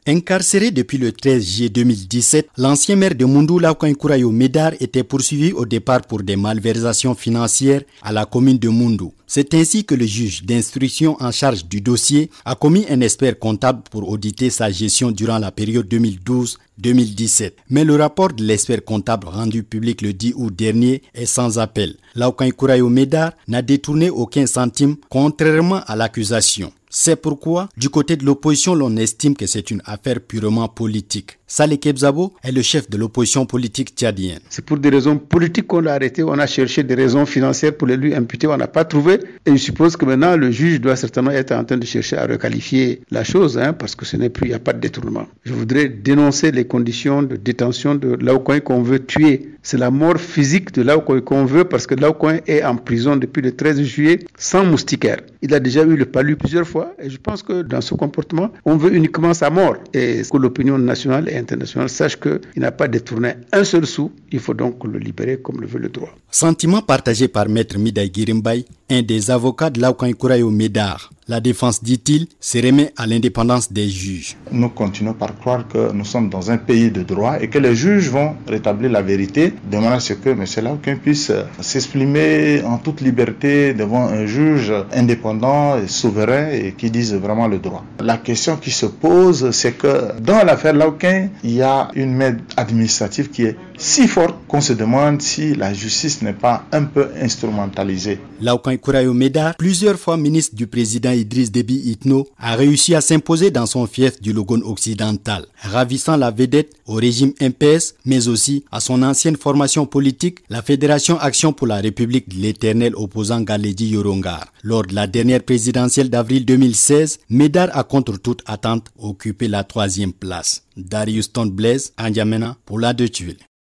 Incarcéré depuis le 13 juillet 2017, l'ancien maire de Moundou Laoukan Kourayo Médar était poursuivi au départ pour des malversations financières à la commune de Moundou. C'est ainsi que le juge d'instruction en charge du dossier a commis un expert comptable pour auditer sa gestion durant la période 2012-2017. Mais le rapport de l'expert comptable rendu public le 10 août dernier est sans appel. Laoukan Kourayo Médar n'a détourné aucun centime, contrairement à l'accusation. C'est pourquoi, du côté de l'opposition, l'on estime que c'est une affaire purement politique. Saleh Kebzabo est le chef de l'opposition politique tchadienne. C'est pour des raisons politiques qu'on l'a arrêté. On a cherché des raisons financières pour les lui imputer. On n'a pas trouvé. Et je suppose que maintenant, le juge doit certainement être en train de chercher à requalifier la chose, parce que ce n'est plus, il n'y a pas de détournement. Je voudrais dénoncer les conditions de détention de Laoukan qu'on veut tuer. C'est la mort physique de Laoukan qu'on veut parce que Laoukan est en prison depuis le 13 juillet sans moustiquaire. Il a déjà eu le palu plusieurs fois et je pense que dans ce comportement, on veut uniquement sa mort. Et que l'opinion nationale et internationale sache qu'il n'a pas détourné un seul sou, il faut donc le libérer comme le veut le droit. Sentiment partagé par Maître Miday Girimbaye, un des avocats de Laoukan Kourayo Médar. La défense, dit-il, se remet à l'indépendance des juges. Nous continuons par croire que nous sommes dans un pays de droit et que les juges vont rétablir la vérité de manière à ce que M. Laoukan puisse s'exprimer en toute liberté devant un juge indépendant et souverain et qui dise vraiment le droit. La question qui se pose, c'est que dans l'affaire Laoukan, il y a une main administrative qui est si forte qu'on se demande si la justice n'est pas un peu instrumentalisée. Laoukan Kourayo Médar, plusieurs fois ministre du président Idriss Déby Itno, a réussi à s'imposer dans son fief du Logone occidental, ravissant la vedette au régime MPS, mais aussi à son ancienne formation politique, la Fédération Action pour la République de l'éternel opposant Galedji Yorongar. Lors de la dernière présidentielle d'avril 2016, Médar a contre toute attente occupé la 3e place. Darius Ton Blaise, N'Djamena pour la Deutsche Welle.